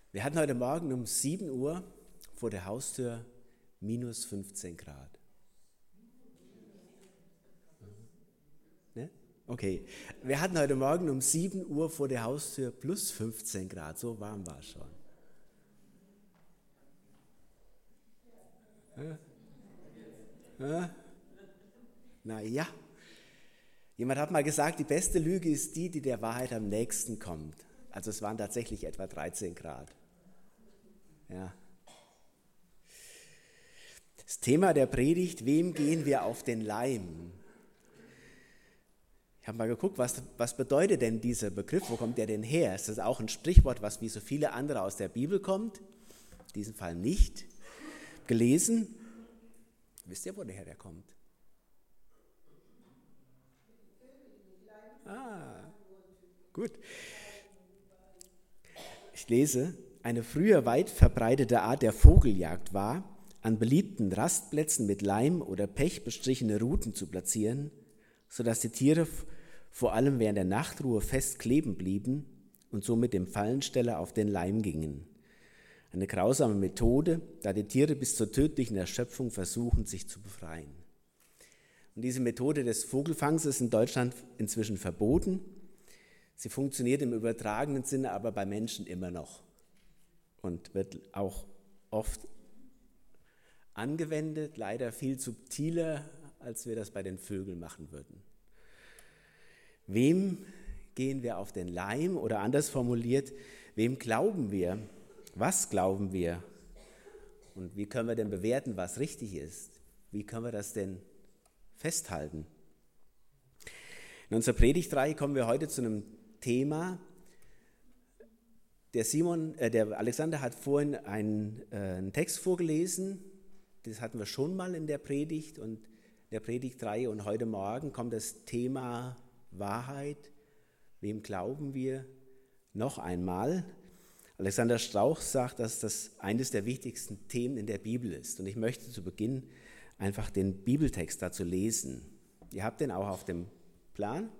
Wir hatten heute Morgen um 7 Uhr vor der Haustür minus 15 Grad. Ne? Okay. Wir hatten heute Morgen um 7 Uhr vor der Haustür plus 15 Grad. So warm war es schon. Naja. Jemand hat mal gesagt, die beste Lüge ist die, die der Wahrheit am nächsten kommt. Also es waren tatsächlich etwa 13 Grad. Ja. Das Thema der Predigt: Wem gehen wir auf den Leim? Ich habe mal geguckt, was bedeutet denn dieser Begriff? Wo kommt der denn her? Ist das auch ein Sprichwort, was wie so viele andere aus der Bibel kommt? In diesem Fall nicht. Gelesen. Wisst ihr, woher der kommt? Gut. Ich lese: Eine früher weit verbreitete Art der Vogeljagd war, an beliebten Rastplätzen mit Leim oder Pech bestrichene Ruten zu platzieren, sodass die Tiere vor allem während der Nachtruhe fest kleben blieben und somit dem Fallensteller auf den Leim gingen. Eine grausame Methode, da die Tiere bis zur tödlichen Erschöpfung versuchen, sich zu befreien. Und diese Methode des Vogelfangs ist in Deutschland inzwischen verboten. Sie funktioniert im übertragenen Sinne aber bei Menschen immer noch und wird auch oft angewendet, leider viel subtiler, als wir das bei den Vögeln machen würden. Wem gehen wir auf den Leim? Oder anders formuliert, wem glauben wir? Was glauben wir? Und wie können wir denn bewerten, was richtig ist? Wie können wir das denn festhalten? In unserer Predigtreihe kommen wir heute zu einem Thema. Der Alexander hat vorhin einen Text vorgelesen. Das hatten wir schon mal in der Predigt und in der Predigtreihe. Und heute Morgen kommt das Thema Wahrheit. Wem glauben wir? Noch einmal. Alexander Strauch sagt, dass das eines der wichtigsten Themen in der Bibel ist. Und ich möchte zu Beginn einfach den Bibeltext dazu lesen. Ihr habt den auch auf dem Plan.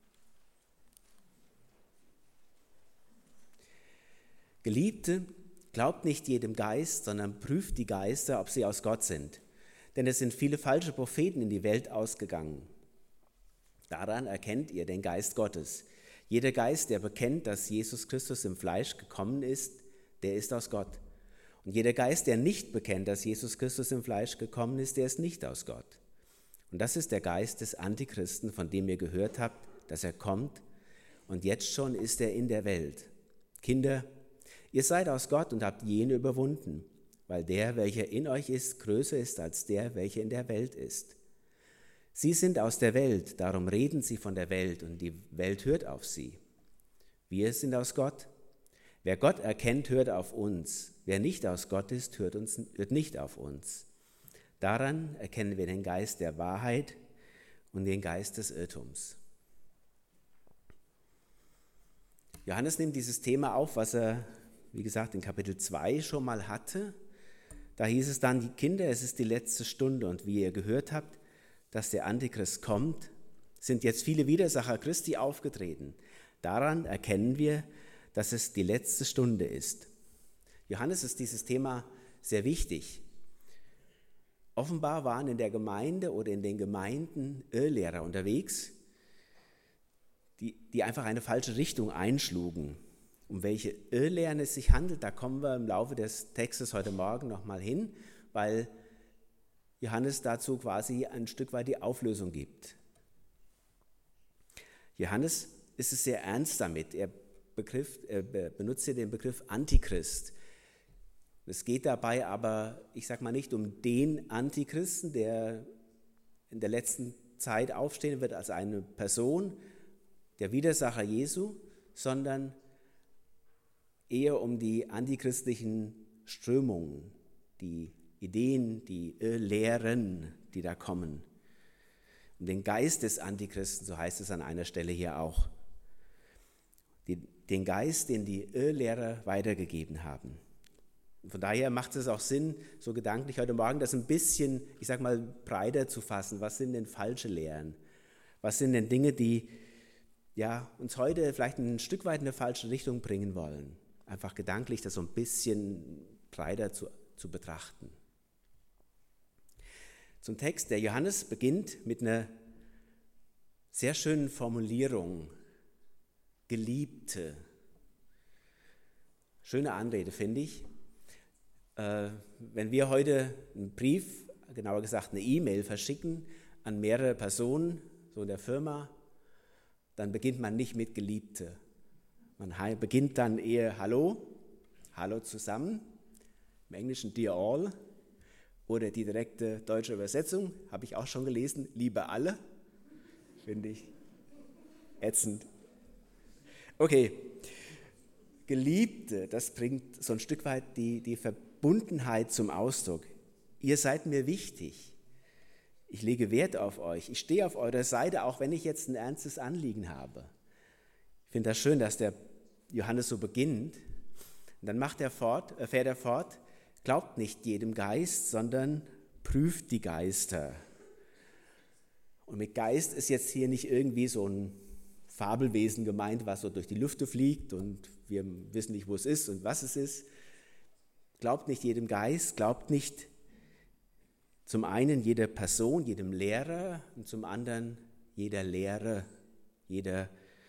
Geliebte, glaubt nicht jedem Geist, sondern prüft die Geister, ob sie aus Gott sind. Denn es sind viele falsche Propheten in die Welt ausgegangen. Daran erkennt ihr den Geist Gottes. Jeder Geist, der bekennt, dass Jesus Christus im Fleisch gekommen ist, der ist aus Gott. Und jeder Geist, der nicht bekennt, dass Jesus Christus im Fleisch gekommen ist, der ist nicht aus Gott. Und das ist der Geist des Antichristen, von dem ihr gehört habt, dass er kommt. Und jetzt schon ist er in der Welt. Kinder, ihr seid aus Gott und habt jene überwunden, weil der, welcher in euch ist, größer ist als der, welcher in der Welt ist. Sie sind aus der Welt, darum reden sie von der Welt und die Welt hört auf sie. Wir sind aus Gott. Wer Gott erkennt, hört auf uns. Wer nicht aus Gott ist, hört nicht auf uns. Daran erkennen wir den Geist der Wahrheit und den Geist des Irrtums. Johannes nimmt dieses Thema auf, was er, wie gesagt, in Kapitel 2 schon mal hatte. Da hieß es dann: Die Kinder, es ist die letzte Stunde und wie ihr gehört habt, dass der Antichrist kommt, sind jetzt viele Widersacher Christi aufgetreten. Daran erkennen wir, dass es die letzte Stunde ist. Johannes ist dieses Thema sehr wichtig. Offenbar waren in der Gemeinde oder in den Gemeinden Irrlehrer unterwegs, die einfach eine falsche Richtung einschlugen. Um welche Irrlehren es sich handelt, da kommen wir im Laufe des Textes heute Morgen nochmal hin, weil Johannes dazu quasi ein Stück weit die Auflösung gibt. Johannes ist es sehr ernst damit. Er benutzt hier den Begriff Antichrist. Es geht dabei aber, ich sage mal, nicht um den Antichristen, der in der letzten Zeit aufstehen wird als eine Person, der Widersacher Jesu, sondern eher um die antichristlichen Strömungen, die Ideen, die Lehren, die da kommen. Und den Geist des Antichristen, so heißt es an einer Stelle hier auch. Den Geist, den die Irrlehrer weitergegeben haben. Und von daher macht es auch Sinn, so gedanklich heute Morgen das ein bisschen, ich sag mal, breiter zu fassen. Was sind denn falsche Lehren? Was sind denn Dinge, die uns heute vielleicht ein Stück weit in eine falsche Richtung bringen wollen? einfach gedanklich das so ein bisschen breiter zu betrachten. Zum Text, der Johannes beginnt mit einer sehr schönen Formulierung, Geliebte. Schöne Anrede, finde ich. Wenn wir heute einen Brief, genauer gesagt eine E-Mail verschicken an mehrere Personen, so in der Firma, dann beginnt man nicht mit Geliebte. Man beginnt dann eher Hallo zusammen, im Englischen Dear All, oder die direkte deutsche Übersetzung, habe ich auch schon gelesen, Liebe alle, finde ich ätzend. Okay, Geliebte, das bringt so ein Stück weit die Verbundenheit zum Ausdruck. Ihr seid mir wichtig. Ich lege Wert auf euch. Ich stehe auf eurer Seite, auch wenn ich jetzt ein ernstes Anliegen habe. Ich finde das schön, dass der Johannes so beginnt. Und dann fährt er fort, glaubt nicht jedem Geist, sondern prüft die Geister. Und mit Geist ist jetzt hier nicht irgendwie so ein Fabelwesen gemeint, was so durch die Lüfte fliegt und wir wissen nicht, wo es ist und was es ist. Glaubt nicht jedem Geist, glaubt nicht zum einen jeder Person, jedem Lehrer und zum anderen jeder Lehre, jeder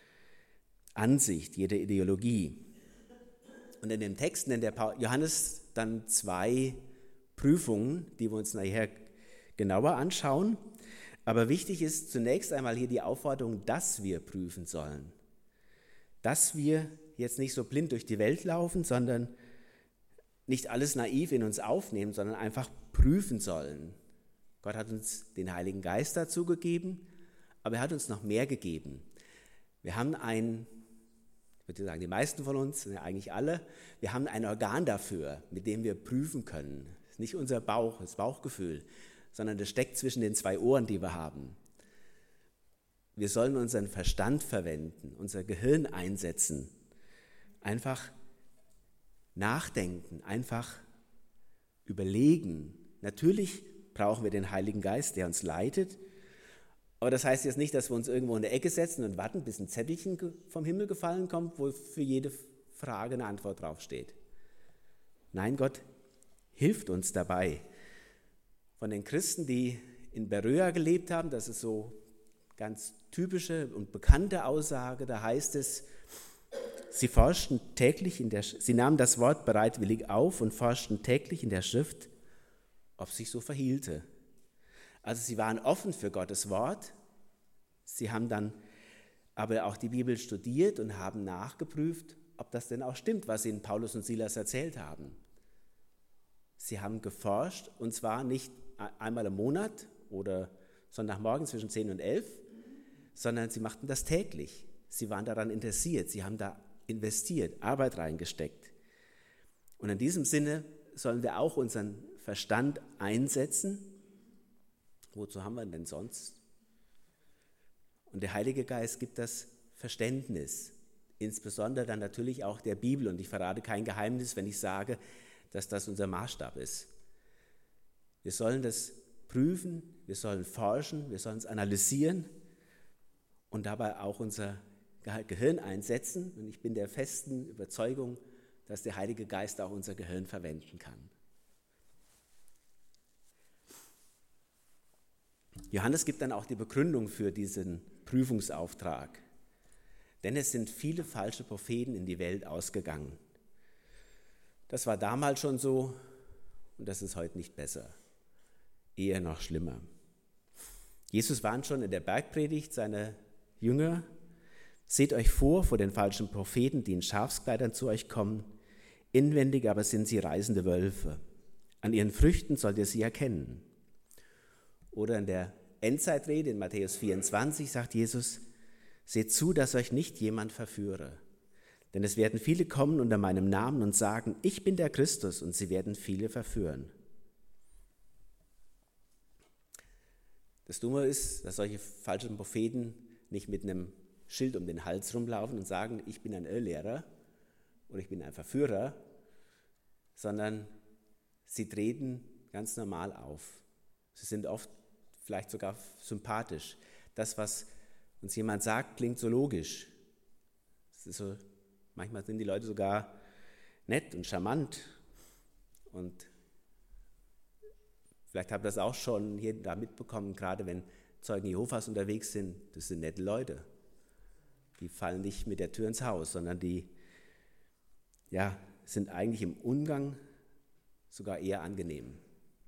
Ansicht, jeder Ideologie. Und in dem Text nennt der Johannes dann 2 Prüfungen, die wir uns nachher genauer anschauen. Aber wichtig ist zunächst einmal hier die Aufforderung, dass wir prüfen sollen. Dass wir jetzt nicht so blind durch die Welt laufen, sondern nicht alles naiv in uns aufnehmen, sondern einfach prüfen sollen. Gott hat uns den Heiligen Geist dazu gegeben, aber er hat uns noch mehr gegeben. Wir haben ich würde sagen, die meisten von uns, ja eigentlich alle, wir haben ein Organ dafür, mit dem wir prüfen können. Das ist nicht unser Bauch, das Bauchgefühl, sondern das steckt zwischen den 2 Ohren, die wir haben. Wir sollen unseren Verstand verwenden, unser Gehirn einsetzen, einfach nachdenken, einfach überlegen. Natürlich brauchen wir den Heiligen Geist, der uns leitet, aber das heißt jetzt nicht, dass wir uns irgendwo in der Ecke setzen und warten, bis ein Zettelchen vom Himmel gefallen kommt, wo für jede Frage eine Antwort draufsteht. Nein, Gott hilft uns dabei. Von den Christen, die in Beröa gelebt haben, das ist so ganz typische und bekannte Aussage, da heißt es, sie nahmen das Wort bereitwillig auf und forschten täglich in der Schrift, ob sich so verhielte. Also sie waren offen für Gottes Wort, sie haben dann aber auch die Bibel studiert und haben nachgeprüft, ob das denn auch stimmt, was ihnen Paulus und Silas erzählt haben. Sie haben geforscht, und zwar nicht einmal im Monat oder Sonntagmorgen zwischen 10 und 11, sondern sie machten das täglich. Sie waren daran interessiert, sie haben da investiert, Arbeit reingesteckt. Und in diesem Sinne sollen wir auch unseren Verstand einsetzen. Wozu haben wir ihn denn sonst? Und der Heilige Geist gibt das Verständnis, insbesondere dann natürlich auch der Bibel. Und ich verrate kein Geheimnis, wenn ich sage, dass das unser Maßstab ist. Wir sollen das prüfen, wir sollen forschen, wir sollen es analysieren und dabei auch unser Gehirn einsetzen. Und ich bin der festen Überzeugung, dass der Heilige Geist auch unser Gehirn verwenden kann. Johannes gibt dann auch die Begründung für diesen Prüfungsauftrag. Denn es sind viele falsche Propheten in die Welt ausgegangen. Das war damals schon so und das ist heute nicht besser. Eher noch schlimmer. Jesus warnt schon in der Bergpredigt seine Jünger: Seht euch vor den falschen Propheten, die in Schafskleidern zu euch kommen. Inwendig aber sind sie reißende Wölfe. An ihren Früchten sollt ihr sie erkennen. Oder in der Endzeitrede in Matthäus 24 sagt Jesus: Seht zu, dass euch nicht jemand verführe. Denn es werden viele kommen unter meinem Namen und sagen, ich bin der Christus, und sie werden viele verführen. Das Dumme ist, dass solche falschen Propheten nicht mit einem Schild um den Hals rumlaufen und sagen, ich bin ein Irrlehrer oder ich bin ein Verführer, sondern sie treten ganz normal auf. Sie sind oft vielleicht sogar sympathisch. Das, was uns jemand sagt, klingt so logisch. Es ist so, manchmal sind die Leute sogar nett und charmant. Und vielleicht habt ihr das auch schon hier da mitbekommen, gerade wenn Zeugen Jehovas unterwegs sind, das sind nette Leute. Die fallen nicht mit der Tür ins Haus, sondern die sind eigentlich im Umgang sogar eher angenehm.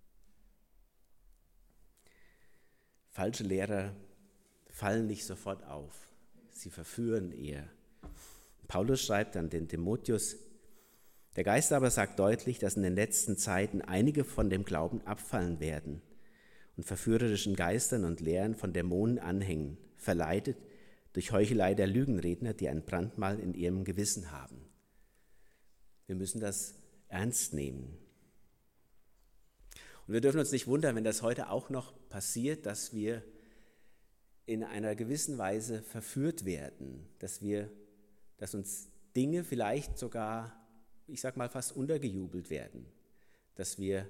Falsche Lehrer fallen nicht sofort auf, sie verführen eher. Paulus schreibt an den Timotheus: Der Geist aber sagt deutlich, dass in den letzten Zeiten einige von dem Glauben abfallen werden und verführerischen Geistern und Lehren von Dämonen anhängen, verleitet durch Heuchelei der Lügenredner, die ein Brandmal in ihrem Gewissen haben. Wir müssen das ernst nehmen. Und wir dürfen uns nicht wundern, wenn das heute auch noch passiert, dass wir in einer gewissen Weise verführt werden, dass uns Dinge vielleicht sogar, ich sag mal, fast untergejubelt werden, dass wir,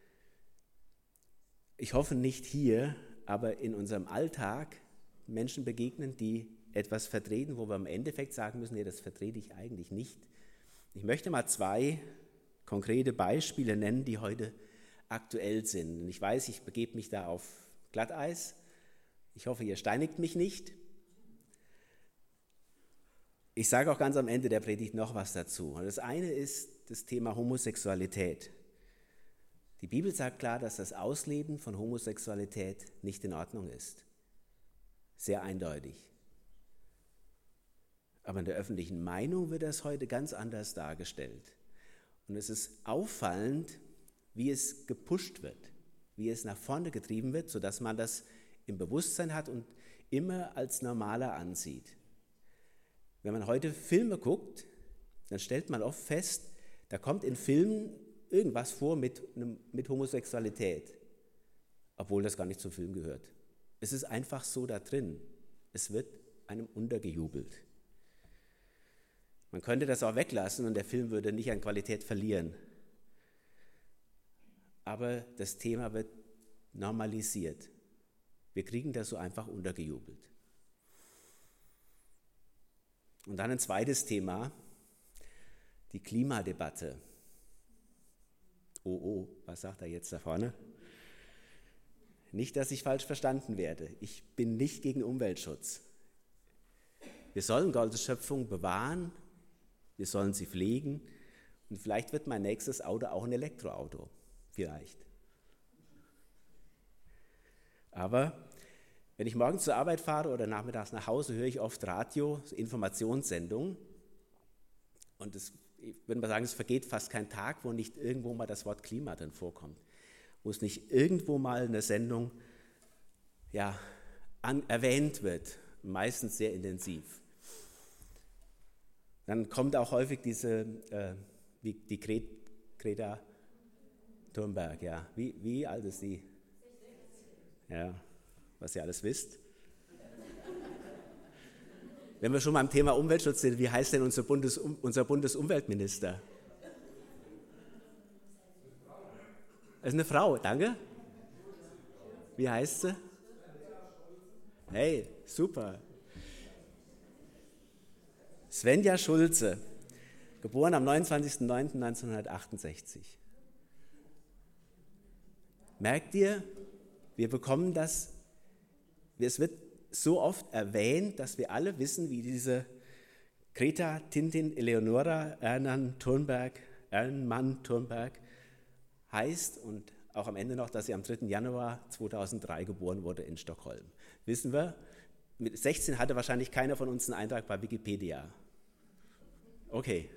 ich hoffe nicht hier, aber in unserem Alltag Menschen begegnen, die etwas vertreten, wo wir im Endeffekt sagen müssen, nee, das vertrete ich eigentlich nicht. Ich möchte mal 2 konkrete Beispiele nennen, die heute aktuell sind. Und ich weiß, ich begebe mich da auf Glatteis. Ich hoffe, ihr steinigt mich nicht. Ich sage auch ganz am Ende der Predigt noch was dazu. Und das eine ist das Thema Homosexualität. Die Bibel sagt klar, dass das Ausleben von Homosexualität nicht in Ordnung ist. Sehr eindeutig. Aber in der öffentlichen Meinung wird das heute ganz anders dargestellt. Und es ist auffallend, wie es gepusht wird, wie es nach vorne getrieben wird, sodass man das im Bewusstsein hat und immer als normaler ansieht. Wenn man heute Filme guckt, dann stellt man oft fest, da kommt in Filmen irgendwas vor mit Homosexualität, obwohl das gar nicht zum Film gehört. Es ist einfach so da drin. Es wird einem untergejubelt. Man könnte das auch weglassen und der Film würde nicht an Qualität verlieren. Aber das Thema wird normalisiert. Wir kriegen das so einfach untergejubelt. Und dann ein zweites Thema, die Klimadebatte. Oh, was sagt er jetzt da vorne? Nicht, dass ich falsch verstanden werde. Ich bin nicht gegen Umweltschutz. Wir sollen Gottes Schöpfung bewahren, wir sollen sie pflegen und vielleicht wird mein nächstes Auto auch ein Elektroauto. Vielleicht. Aber wenn ich morgens zur Arbeit fahre oder nachmittags nach Hause, höre ich oft Radio, Informationssendungen. Und ich würde mal sagen, es vergeht fast kein Tag, wo nicht irgendwo mal das Wort Klima drin vorkommt. Wo es nicht irgendwo mal in der Sendung erwähnt wird, meistens sehr intensiv. Dann kommt auch häufig die Greta Thunberg, ja. Wie alt ist sie? Ja, was ihr alles wisst. Wenn wir schon mal am Thema Umweltschutz sind, wie heißt denn unser Bundesumweltminister? Das ist eine Frau, danke. Wie heißt sie? Hey, super. Svenja Schulze, geboren am 29.09.1968. Merkt ihr, wir bekommen das, es wird so oft erwähnt, dass wir alle wissen, wie diese Greta Tintin Eleonora Ernmann Thunberg heißt und auch am Ende noch, dass sie am 3. Januar 2003 geboren wurde in Stockholm. Wissen wir, mit 16 hatte wahrscheinlich keiner von uns einen Eintrag bei Wikipedia. Okay.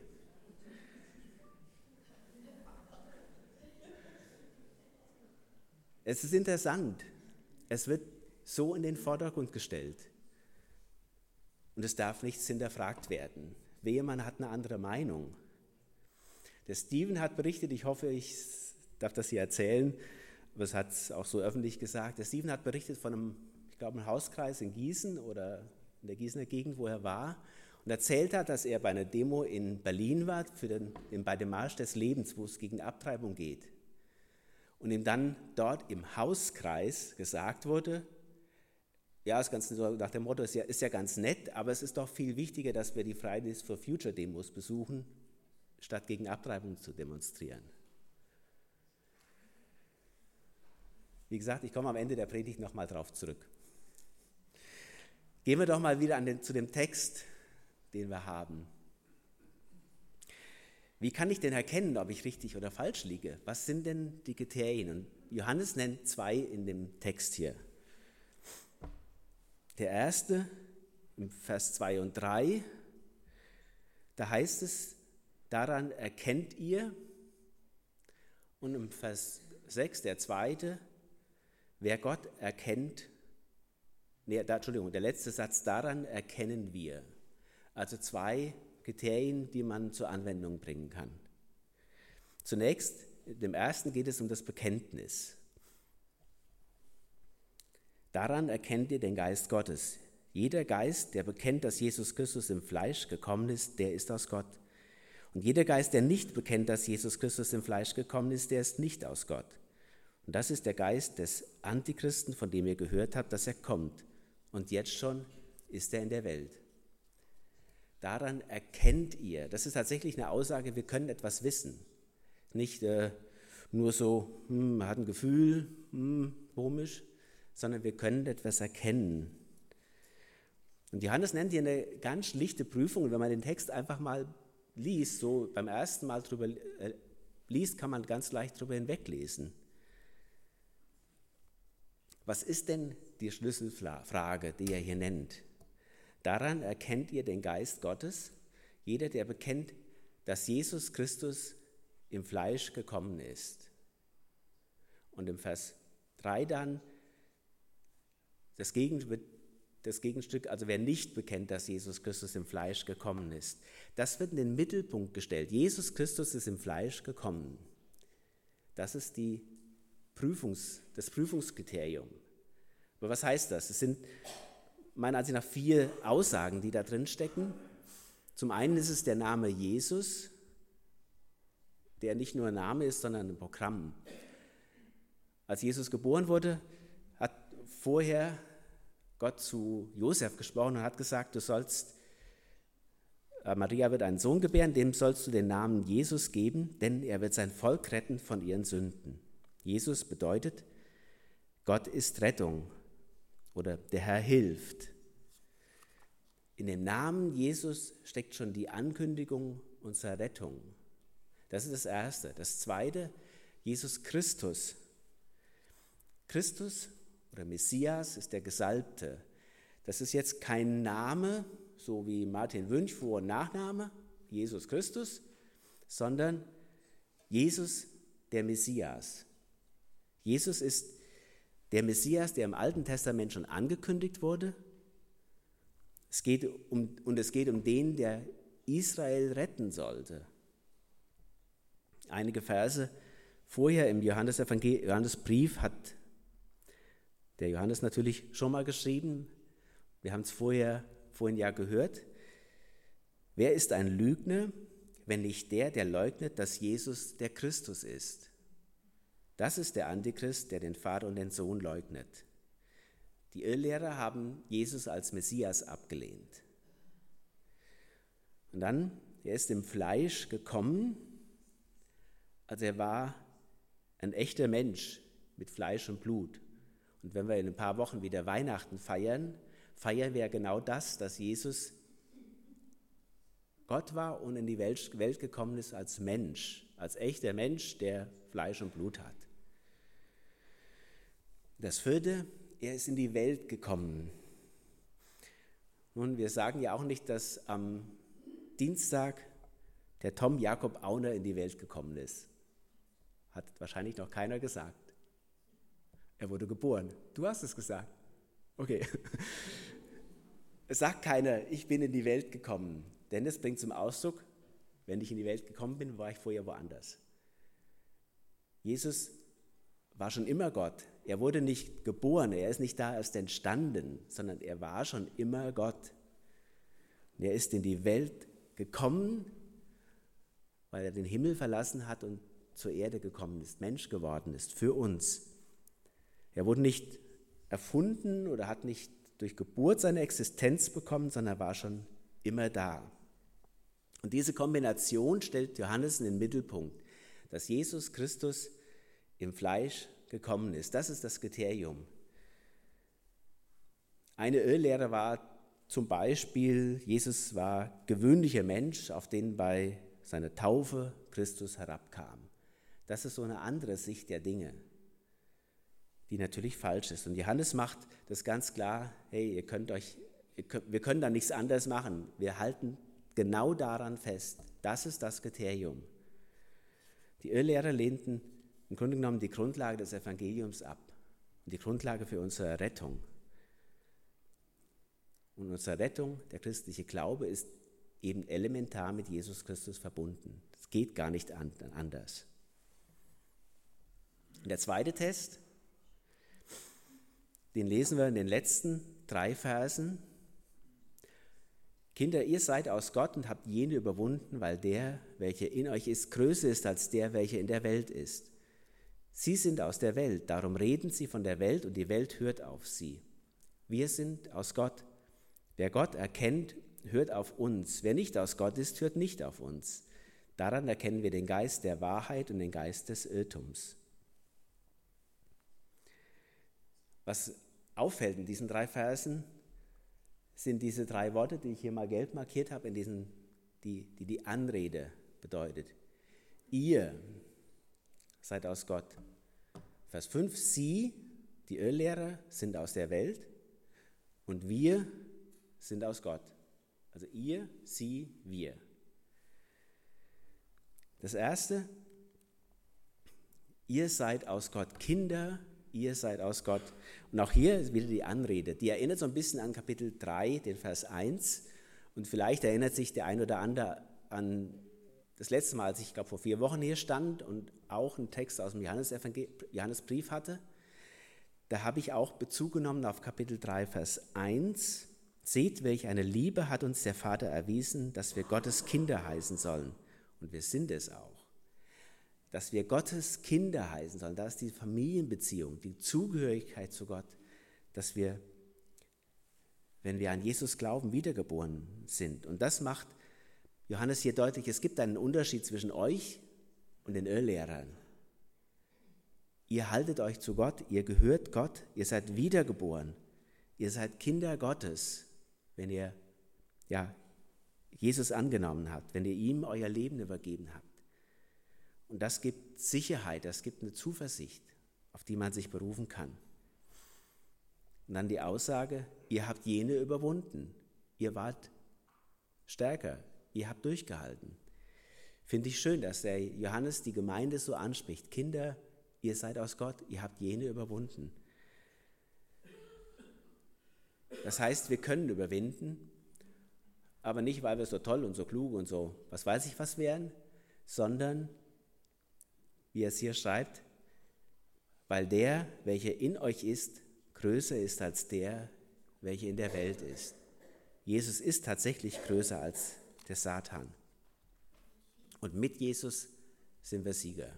Es ist interessant. Es wird so in den Vordergrund gestellt. Und es darf nichts hinterfragt werden. Wehe, man hat eine andere Meinung. Der Steven hat berichtet, ich hoffe, ich darf das hier erzählen, aber es hat es auch so öffentlich gesagt. Der Steven hat berichtet von einem Hauskreis in Gießen oder in der Gießener Gegend, wo er war, und erzählt hat, dass er bei einer Demo in Berlin war, bei dem Marsch des Lebens, wo es gegen Abtreibung geht. Und ihm dann dort im Hauskreis gesagt wurde, ja, das Ganze so nach dem Motto, ist ja ganz nett, aber es ist doch viel wichtiger, dass wir die Fridays for Future Demos besuchen, statt gegen Abtreibung zu demonstrieren. Wie gesagt, ich komme am Ende der Predigt nochmal drauf zurück. Gehen wir doch mal wieder zu dem Text, den wir haben. Wie kann ich denn erkennen, ob ich richtig oder falsch liege? Was sind denn die Kriterien? Und Johannes nennt 2 in dem Text hier. Der erste, im Vers 2 und 3, da heißt es, daran erkennt ihr. Und im Vers 6, der zweite, wer Gott erkennt, der letzte Satz, daran erkennen wir. Also 2 Kriterien, die man zur Anwendung bringen kann. Zunächst, dem ersten geht es um das Bekenntnis. Daran erkennt ihr den Geist Gottes. Jeder Geist, der bekennt, dass Jesus Christus im Fleisch gekommen ist, der ist aus Gott. Und jeder Geist, der nicht bekennt, dass Jesus Christus im Fleisch gekommen ist, der ist nicht aus Gott. Und das ist der Geist des Antichristen, von dem ihr gehört habt, dass er kommt. Und jetzt schon ist er in der Welt. Daran erkennt ihr, das ist tatsächlich eine Aussage, wir können etwas wissen. Nicht nur so, man hat ein Gefühl, komisch, sondern wir können etwas erkennen. Und Johannes nennt hier eine ganz schlichte Prüfung. Und wenn man den Text einfach mal liest, so beim ersten Mal drüber liest, kann man ganz leicht drüber hinweglesen. Was ist denn die Schlüsselfrage, die er hier nennt? Daran erkennt ihr den Geist Gottes, jeder, der bekennt, dass Jesus Christus im Fleisch gekommen ist. Und im Vers 3 dann das Gegenstück, also wer nicht bekennt, dass Jesus Christus im Fleisch gekommen ist. Das wird in den Mittelpunkt gestellt. Jesus Christus ist im Fleisch gekommen. Das ist das Prüfungskriterium. Aber was heißt das? Es sind meiner Ansicht nach 4 Aussagen, die da drin stecken. Zum einen ist es der Name Jesus, der nicht nur ein Name ist, sondern ein Programm. Als Jesus geboren wurde, hat vorher Gott zu Josef gesprochen und hat gesagt, Maria wird einen Sohn gebären, dem sollst du den Namen Jesus geben, denn er wird sein Volk retten von ihren Sünden. Jesus bedeutet, Gott ist Rettung oder der Herr hilft. In dem Namen Jesus steckt schon die Ankündigung unserer Rettung. Das ist das Erste. Das Zweite, Jesus Christus. Christus oder Messias ist der Gesalbte. Das ist jetzt kein Name, so wie Martin Wünsch, Vor- und Nachname, Jesus Christus, sondern Jesus, der Messias. Jesus ist der Messias, der im Alten Testament schon angekündigt wurde. Es geht um den, der Israel retten sollte. Einige Verse vorher im Johannesbrief hat der Johannes natürlich schon mal geschrieben. Wir haben es vorhin ja gehört. Wer ist ein Lügner, wenn nicht der leugnet, dass Jesus der Christus ist? Das ist der Antichrist, der den Vater und den Sohn leugnet. Die Irrlehrer haben Jesus als Messias abgelehnt. Und dann, er ist im Fleisch gekommen, also er war ein echter Mensch mit Fleisch und Blut. Und wenn wir in ein paar Wochen wieder Weihnachten feiern wir ja genau das, dass Jesus Gott war und in die Welt gekommen ist als Mensch, als echter Mensch, der Fleisch und Blut hat. Das Vierte, er ist in die Welt gekommen. Nun, wir sagen ja auch nicht, dass am Dienstag der Tom Jakob Auner in die Welt gekommen ist. Hat wahrscheinlich noch keiner gesagt. Er wurde geboren. Du hast es gesagt. Okay. Es sagt keiner, ich bin in die Welt gekommen. Denn es bringt zum Ausdruck, wenn ich in die Welt gekommen bin, war ich vorher woanders. Jesus war schon immer Gott. Er wurde nicht geboren, er ist nicht da erst entstanden, sondern er war schon immer Gott. Und er ist in die Welt gekommen, weil er den Himmel verlassen hat und zur Erde gekommen ist, Mensch geworden ist, für uns. Er wurde nicht erfunden oder hat nicht durch Geburt seine Existenz bekommen, sondern er war schon immer da. Und diese Kombination stellt Johannes in den Mittelpunkt, dass Jesus Christus im Fleisch gekommen ist. Das ist das Kriterium. Eine Irrlehre war zum Beispiel, Jesus war gewöhnlicher Mensch, auf den bei seiner Taufe Christus herabkam. Das ist so eine andere Sicht der Dinge, die natürlich falsch ist. Und Johannes macht das ganz klar, hey, wir können da nichts anderes machen. Wir halten genau daran fest. Das ist das Kriterium. Die Irrlehrer lehnten im Grunde genommen die Grundlage des Evangeliums ab und die Grundlage für unsere Rettung. Und unsere Rettung, der christliche Glaube, ist eben elementar mit Jesus Christus verbunden. Es geht gar nicht anders. Und der zweite Test, den lesen wir in den letzten 3 Versen. Kinder, ihr seid aus Gott und habt jene überwunden, weil der, welcher in euch ist, größer ist als der, welcher in der Welt ist. Sie sind aus der Welt, darum reden sie von der Welt und die Welt hört auf sie. Wir sind aus Gott. Wer Gott erkennt, hört auf uns. Wer nicht aus Gott ist, hört nicht auf uns. Daran erkennen wir den Geist der Wahrheit und den Geist des Irrtums. Was auffällt in diesen 3 Versen, sind diese 3 Worte, die ich hier mal gelb markiert habe, die Anrede bedeutet. Ihr seid aus Gott. Vers 5, sie, die Irrlehrer, sind aus der Welt und wir sind aus Gott. Also ihr, sie, wir. Das erste, ihr seid aus Gott. Kinder, ihr seid aus Gott. Und auch hier ist wieder die Anrede. Die erinnert so ein bisschen an Kapitel 3, den Vers 1. Und vielleicht erinnert sich der ein oder andere an das letzte Mal, als ich glaube vor 4 Wochen hier stand und auch einen Text aus dem Johannesbrief hatte. Da habe ich auch Bezug genommen auf Kapitel 3, Vers 1. Seht, welch eine Liebe hat uns der Vater erwiesen, dass wir Gottes Kinder heißen sollen. Und wir sind es auch. Dass wir Gottes Kinder heißen sollen, da ist die Familienbeziehung, die Zugehörigkeit zu Gott, dass wir, wenn wir an Jesus glauben, wiedergeboren sind. Und das macht Johannes hier deutlich, es gibt einen Unterschied zwischen euch und den Irrlehrern. Ihr haltet euch zu Gott, ihr gehört Gott, ihr seid wiedergeboren, ihr seid Kinder Gottes, wenn ihr Jesus angenommen habt, wenn ihr ihm euer Leben übergeben habt. Und das gibt Sicherheit, das gibt eine Zuversicht, auf die man sich berufen kann. Und dann die Aussage, ihr habt jene überwunden, ihr wart stärker, ihr habt durchgehalten. Finde ich schön, dass der Johannes die Gemeinde so anspricht. Kinder, ihr seid aus Gott, ihr habt jene überwunden. Das heißt, wir können überwinden, aber nicht, weil wir so toll und so klug und so, was weiß ich was wären, sondern, wie er es hier schreibt, weil der, welcher in euch ist, größer ist als der, welcher in der Welt ist. Jesus ist tatsächlich größer als der Satan. Und mit Jesus sind wir Sieger.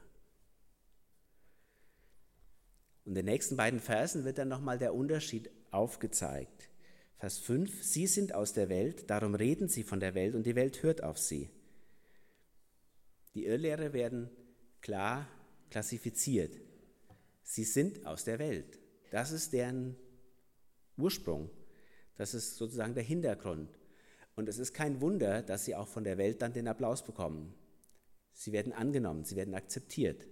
Und in den nächsten beiden Versen wird dann nochmal der Unterschied aufgezeigt. Vers 5, sie sind aus der Welt, darum reden sie von der Welt und die Welt hört auf sie. Die Irrlehrer werden klar klassifiziert. Sie sind aus der Welt. Das ist deren Ursprung. Das ist sozusagen der Hintergrund. Und es ist kein Wunder, dass sie auch von der Welt dann den Applaus bekommen. Sie werden angenommen, sie werden akzeptiert.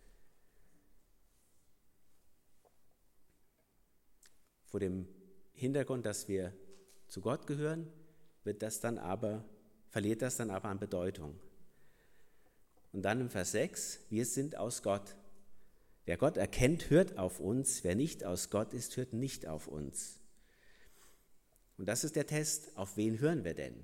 Vor dem Hintergrund, dass wir zu Gott gehören, verliert das dann aber an Bedeutung. Und dann im Vers 6, wir sind aus Gott. Wer Gott erkennt, hört auf uns. Wer nicht aus Gott ist, hört nicht auf uns. Und das ist der Test, auf wen hören wir denn?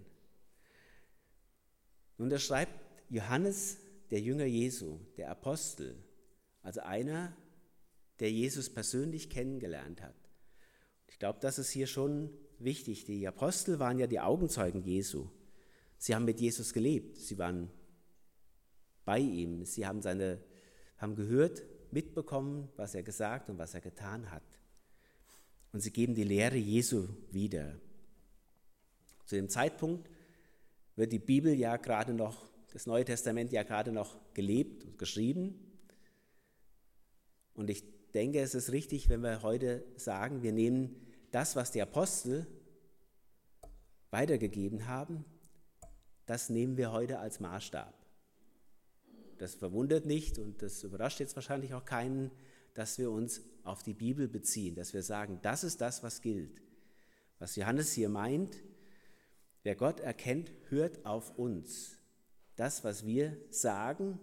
Nun, das schreibt Johannes, der Jünger Jesu, der Apostel, also einer, der Jesus persönlich kennengelernt hat. Ich glaube, das ist hier schon wichtig. Die Apostel waren ja die Augenzeugen Jesu. Sie haben mit Jesus gelebt, sie waren bei ihm, sie haben gehört, mitbekommen, was er gesagt und was er getan hat. Und sie geben die Lehre Jesu wieder. Zu dem Zeitpunkt wird die Bibel ja gerade noch, das Neue Testament ja gerade noch gelebt und geschrieben. Und ich denke, es ist richtig, wenn wir heute sagen, wir nehmen das, was die Apostel weitergegeben haben, das nehmen wir heute als Maßstab. Das verwundert nicht und das überrascht jetzt wahrscheinlich auch keinen, dass wir uns auf die Bibel beziehen, dass wir sagen, das ist das, was gilt. Was Johannes hier meint, wer Gott erkennt, hört auf uns. Das, was wir sagen,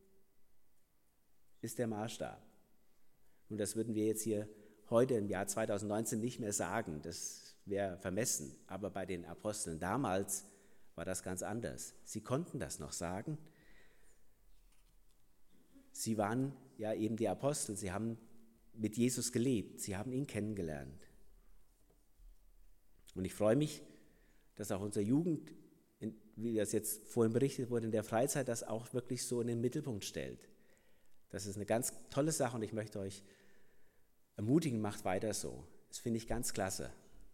ist der Maßstab. Und das würden wir jetzt hier heute im Jahr 2019 nicht mehr sagen, das wäre vermessen. Aber bei den Aposteln damals war das ganz anders. Sie konnten das noch sagen. Sie waren ja eben die Apostel, sie haben mit Jesus gelebt, sie haben ihn kennengelernt. Und ich freue mich, dass auch unsere Jugend, wie das jetzt vorhin berichtet wurde, in der Freizeit das auch wirklich so in den Mittelpunkt stellt. Das ist eine ganz tolle Sache und ich möchte euch ermutigen, macht weiter so. Das finde ich ganz klasse.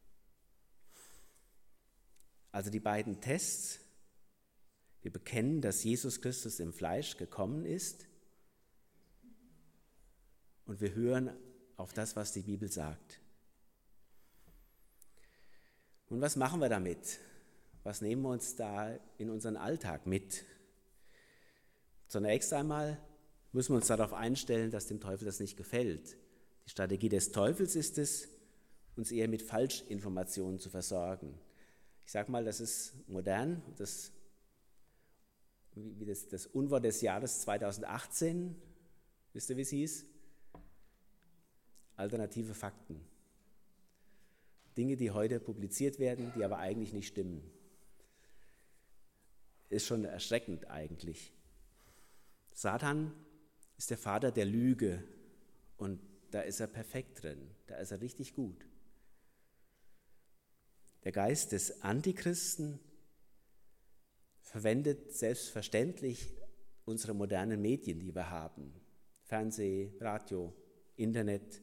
Also die beiden Tests, wir bekennen, dass Jesus Christus im Fleisch gekommen ist und wir hören auf das, was die Bibel sagt. Und was machen wir damit? Was nehmen wir uns da in unseren Alltag mit? Zunächst einmal müssen wir uns darauf einstellen, dass dem Teufel das nicht gefällt. Die Strategie des Teufels ist es, uns eher mit Falschinformationen zu versorgen. Ich sage mal, das ist modern, das Unwort des Jahres 2018, wisst ihr, wie es hieß? Alternative Fakten. Dinge, die heute publiziert werden, die aber eigentlich nicht stimmen. Ist schon erschreckend eigentlich. Satan ist der Vater der Lüge und da ist er perfekt drin, da ist er richtig gut. Der Geist des Antichristen verwendet selbstverständlich unsere modernen Medien, die wir haben. Fernseh, Radio, Internet,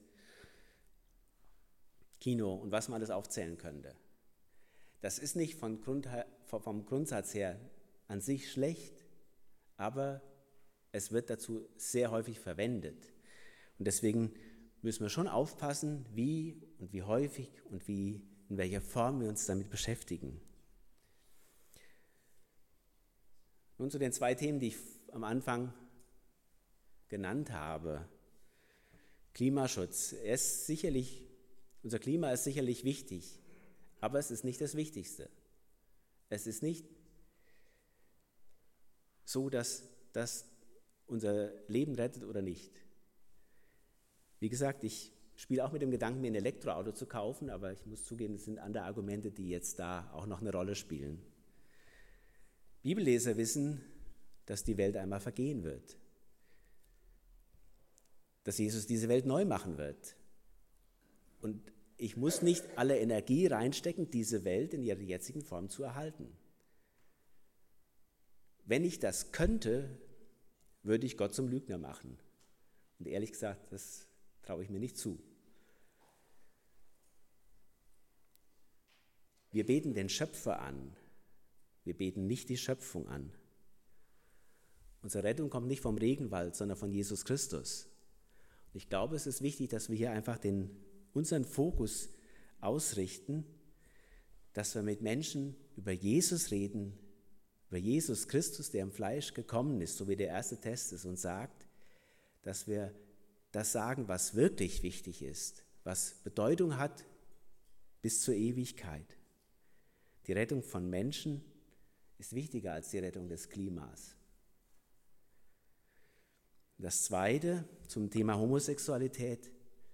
Kino und was man alles aufzählen könnte. Das ist nicht vom Grundsatz her an sich schlecht, aber es wird dazu sehr häufig verwendet. Und deswegen müssen wir schon aufpassen, wie und wie häufig und in welcher Form wir uns damit beschäftigen. Nun zu den zwei Themen, die ich am Anfang genannt habe. Klimaschutz. Unser Klima ist sicherlich wichtig, aber es ist nicht das Wichtigste. Es ist nicht so, dass das unser Leben rettet oder nicht. Wie gesagt, ich spiele auch mit dem Gedanken, mir ein Elektroauto zu kaufen, aber ich muss zugeben, es sind andere Argumente, die jetzt da auch noch eine Rolle spielen. Bibelleser wissen, dass die Welt einmal vergehen wird, dass Jesus diese Welt neu machen wird. Und ich muss nicht alle Energie reinstecken, diese Welt in ihrer jetzigen Form zu erhalten. Wenn ich das könnte, würde ich Gott zum Lügner machen. Und ehrlich gesagt, das traue ich mir nicht zu. Wir beten den Schöpfer an. Wir beten nicht die Schöpfung an. Unsere Rettung kommt nicht vom Regenwald, sondern von Jesus Christus. Und ich glaube, es ist wichtig, dass wir hier einfach unseren Fokus ausrichten, dass wir mit Menschen über Jesus reden, über Jesus Christus, der im Fleisch gekommen ist, so wie der erste Test ist und sagt, dass wir das sagen, was wirklich wichtig ist, was Bedeutung hat bis zur Ewigkeit. Die Rettung von Menschen ist wichtiger als die Rettung des Klimas. Das Zweite zum Thema Homosexualität.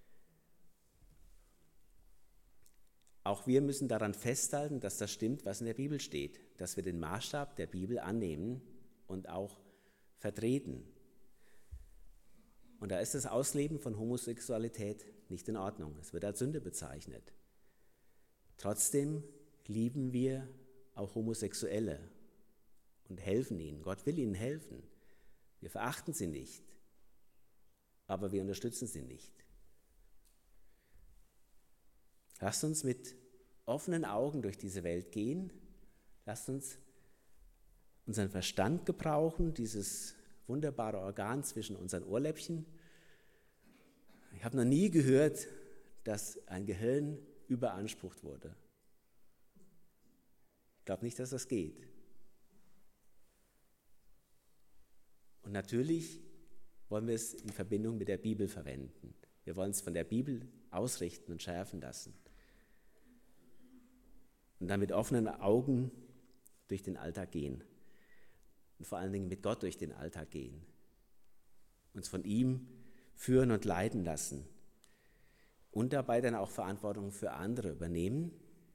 Auch wir müssen daran festhalten, dass das stimmt, was in der Bibel steht, dass wir den Maßstab der Bibel annehmen und auch vertreten. Und da ist das Ausleben von Homosexualität nicht in Ordnung. Es wird als Sünde bezeichnet. Trotzdem lieben wir auch Homosexuelle und helfen ihnen. Gott will ihnen helfen. Wir verachten sie nicht, aber wir unterstützen sie nicht. Lasst uns mit offenen Augen durch diese Welt gehen. Lasst uns unseren Verstand gebrauchen, dieses wunderbare Organ zwischen unseren Ohrläppchen. Ich habe noch nie gehört, dass ein Gehirn überansprucht wurde. Ich glaube nicht, dass das geht. Und natürlich wollen wir es in Verbindung mit der Bibel verwenden. Wir wollen es von der Bibel ausrichten und schärfen lassen. Und dann mit offenen Augen durch den Alltag gehen. Und vor allen Dingen mit Gott durch den Alltag gehen. Uns von ihm führen und leiten lassen. Und dabei dann auch Verantwortung für andere übernehmen.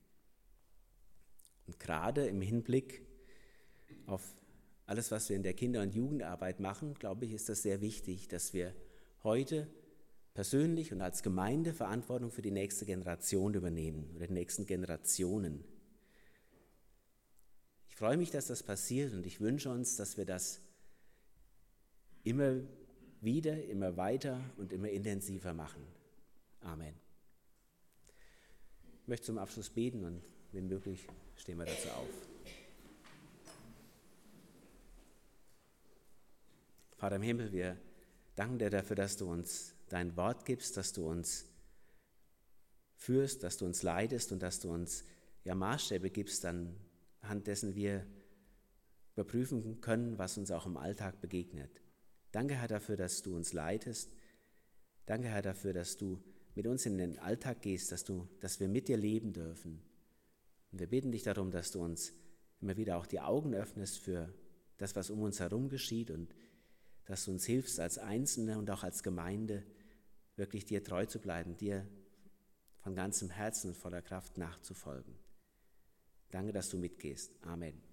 Und gerade im Hinblick auf alles, was wir in der Kinder- und Jugendarbeit machen, glaube ich, ist das sehr wichtig, dass wir heute persönlich und als Gemeinde Verantwortung für die nächste Generation übernehmen oder die nächsten Generationen. Ich freue mich, dass das passiert und ich wünsche uns, dass wir das immer wieder, immer weiter und immer intensiver machen. Amen. Ich möchte zum Abschluss beten und wenn möglich stehen wir dazu auf. Vater im Himmel, wir danken dir dafür, dass du uns dein Wort gibst, dass du uns führst, dass du uns leitest und dass du uns Maßstäbe gibst, anhand dessen wir überprüfen können, was uns auch im Alltag begegnet. Danke, Herr, dafür, dass du uns leitest. Danke, Herr, dafür, dass du mit uns in den Alltag gehst, dass wir mit dir leben dürfen. Und wir bitten dich darum, dass du uns immer wieder auch die Augen öffnest für das, was um uns herum geschieht und dass du uns hilfst, als Einzelne und auch als Gemeinde wirklich dir treu zu bleiben, dir von ganzem Herzen und voller Kraft nachzufolgen. Danke, dass du mitgehst. Amen.